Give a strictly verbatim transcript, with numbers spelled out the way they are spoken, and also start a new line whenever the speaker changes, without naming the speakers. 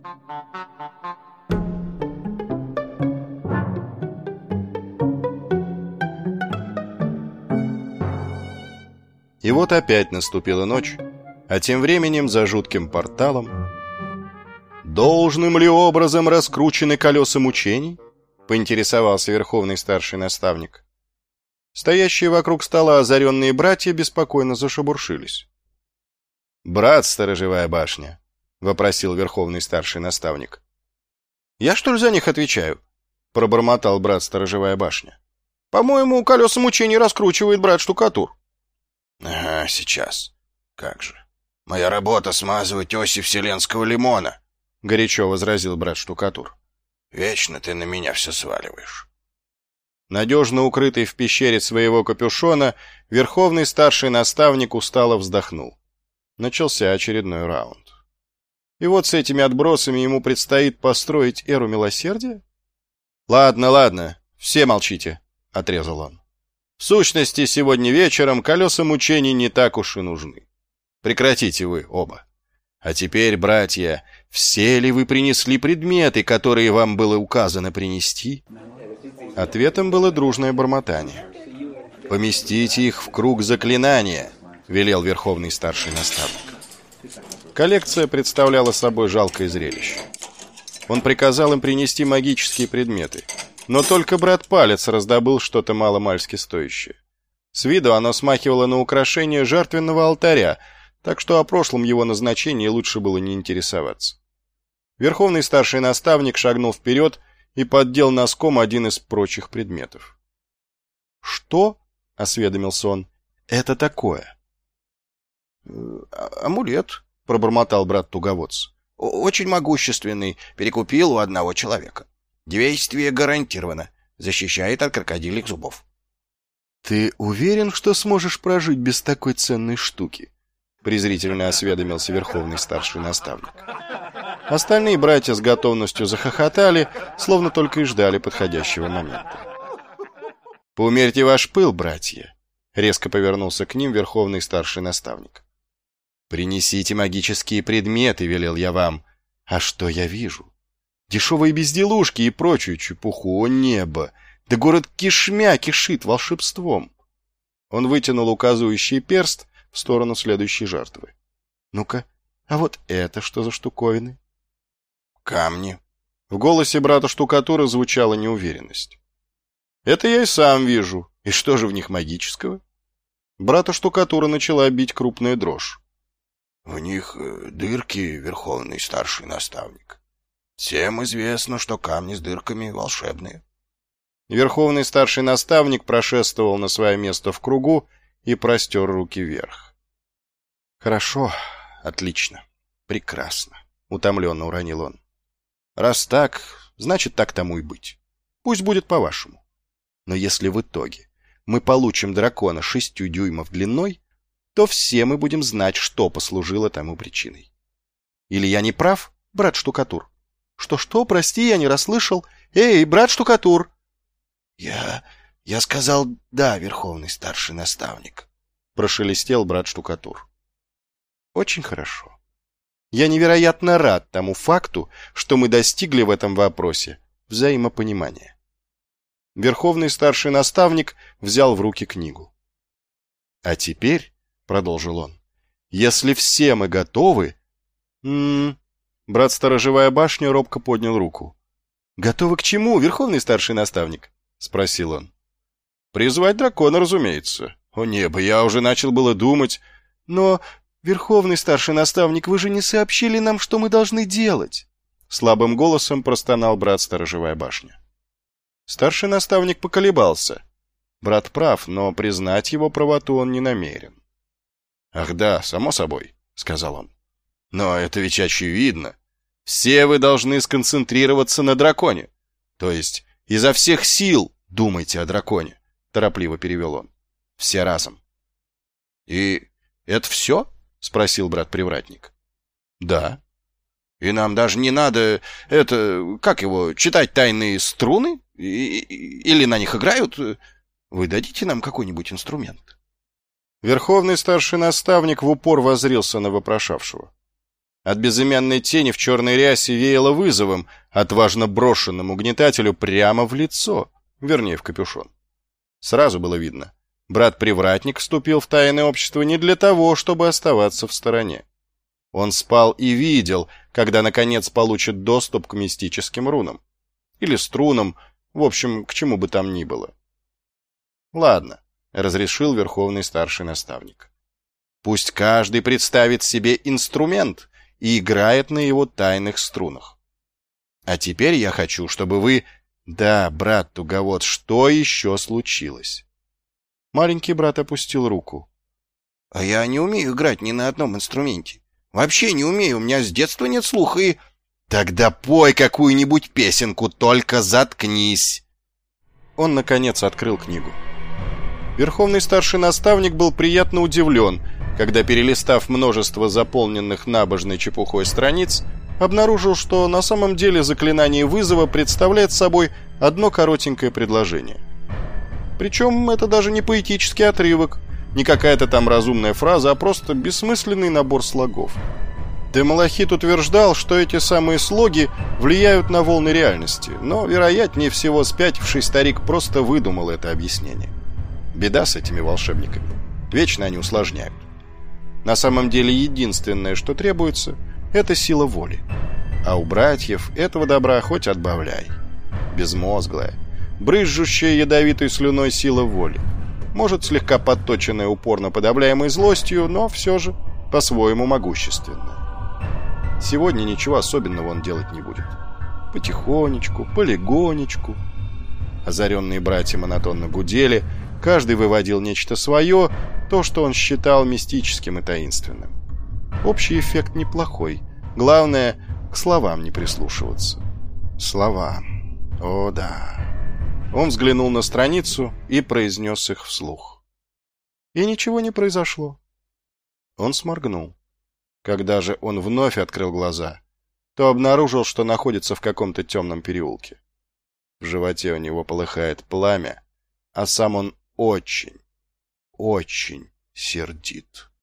И вот опять наступила ночь, а тем временем за жутким порталом... «Должным ли образом раскручены колеса мучений?» — поинтересовался верховный старший наставник. Стоящие вокруг стола озаренные братья беспокойно зашебуршились. «Брат, сторожевая башня», — вопросил верховный старший наставник. «Я что ли за них отвечаю?» — пробормотал брат сторожевая башня. «По-моему, колеса мучений раскручивает брат штукатур».
«Ага, сейчас. Как же. Моя работа — смазывать оси вселенского лимона», — горячо возразил брат штукатур. «Вечно ты на меня все сваливаешь».
Надежно укрытый в пещере своего капюшона, верховный старший наставник устало вздохнул. Начался очередной раунд. И вот с этими отбросами ему предстоит построить эру милосердия? «Ладно, ладно, все молчите», — отрезал он. «В сущности, сегодня вечером колеса мучений не так уж и нужны. Прекратите вы оба. А теперь, братья, все ли вы принесли предметы, которые вам было указано принести?» Ответом было дружное бормотание. «Поместите их в круг заклинания», — велел верховный старший наставник. Коллекция представляла собой жалкое зрелище. Он приказал им принести магические предметы, но только брат Палец раздобыл что-то маломальски стоящее. С виду оно смахивало на украшение жертвенного алтаря, так что о прошлом его назначении лучше было не интересоваться. Верховный старший наставник шагнул вперед и поддел носком один из прочих предметов. «Что?» — осведомился он. «Это такое?»
«Амулет», — пробормотал брат Туговодц. «Очень могущественный, перекупил у одного человека. Действие гарантировано, защищает от крокодильих зубов».
«Ты уверен, что сможешь прожить без такой ценной штуки?» — презрительно осведомился верховный старший наставник. Остальные братья с готовностью захохотали, словно только и ждали подходящего момента. «Поумерьте ваш пыл, братья!» — резко повернулся к ним верховный старший наставник. «Принесите магические предметы, — велел я вам. А что я вижу? Дешевые безделушки и прочую чепуху, о небо! Да город кишмя кишит волшебством!» Он вытянул указывающий перст в сторону следующей жертвы. «Ну-ка, а вот это что за штуковины?»
«Камни».
В голосе брата штукатура звучала неуверенность. «Это я и сам вижу. И что же в них магического?» Брата штукатура начала бить крупная дрожь.
«В них дырки, верховный старший наставник. Всем известно, что камни с дырками волшебные».
Верховный старший наставник прошествовал на свое место в кругу и простер руки вверх. «Хорошо, отлично, прекрасно», — утомленно уронил он. «Раз так, значит, так тому и быть. Пусть будет по-вашему. Но если в итоге мы получим дракона шестью дюймов длиной, то все мы будем знать, что послужило тому причиной. Или я не прав, брат штукатур? Что-что, прости, я не расслышал. Эй, брат штукатур!»
«Я... я сказал да, верховный старший наставник», —
прошелестел брат штукатур. «Очень хорошо. Я невероятно рад тому факту, что мы достигли в этом вопросе взаимопонимания». Верховный старший наставник взял в руки книгу. «А теперь, — продолжил он, — если все мы готовы...» «М-м-м...» Брат сторожевая башня робко поднял руку. «Готовы к чему, верховный старший наставник?» — спросил он. «Призвать дракона, разумеется. О небо, я уже начал было думать. Но, верховный старший наставник, вы же не сообщили нам, что мы должны делать!» Слабым голосом простонал брат сторожевая башня. Старший наставник поколебался. Брат прав, но признать его правоту он не намерен. «Ах да, само собой», — сказал он. «Но это ведь очевидно. Все вы должны сконцентрироваться на драконе. То есть изо всех сил думайте о драконе», — торопливо перевел он. «Все разом». «И это все?» — спросил брат-привратник. «Да». «И нам даже не надо, это, как его, читать тайные струны? И, или на них играют? Вы дадите нам какой-нибудь инструмент?» Верховный старший наставник в упор воззрился на вопрошавшего. От безымянной тени в черной рясе веяло вызовом, отважно брошенным угнетателю прямо в лицо, вернее, в капюшон. Сразу было видно, брат-привратник вступил в тайное общество не для того, чтобы оставаться в стороне. Он спал и видел, когда, наконец, получит доступ к мистическим рунам. Или струнам, в общем, к чему бы там ни было. «Ладно», — разрешил верховный старший наставник. «Пусть каждый представит себе инструмент и играет на его тайных струнах. А теперь я хочу, чтобы вы... Да, брат Туговод, что еще случилось?» Маленький брат опустил руку.
«А я не умею играть ни на одном инструменте. Вообще не умею, у меня с детства нет слуха и...»
«Тогда пой какую-нибудь песенку, только заткнись!» Он, наконец, открыл книгу. Верховный старший наставник был приятно удивлен, когда, перелистав множество заполненных набожной чепухой страниц, обнаружил, что на самом деле заклинание вызова представляет собой одно коротенькое предложение. Причем это даже не поэтический отрывок, не какая-то там разумная фраза, а просто бессмысленный набор слогов. Демалахит утверждал, что эти самые слоги влияют на волны реальности, но, вероятнее всего, спятивший старик просто выдумал это объяснение. Беда с этими волшебниками. Вечно они усложняют. На самом деле, единственное, что требуется, это сила воли. А у братьев этого добра хоть отбавляй. Безмозглая, брызжущая ядовитой слюной сила воли. Может, слегка подточенная упорно подавляемой злостью, но все же по-своему могущественная. Сегодня ничего особенного он делать не будет. Потихонечку, полегонечку. Озаренные братья монотонно гудели, каждый выводил нечто свое, то, что он считал мистическим и таинственным. Общий эффект неплохой. Главное, к словам не прислушиваться. Слова. О, да. Он взглянул на страницу и произнес их вслух. И ничего не произошло. Он сморгнул. Когда же он вновь открыл глаза, то обнаружил, что находится в каком-то темном переулке. В животе у него полыхает пламя, а сам он очень, очень сердит.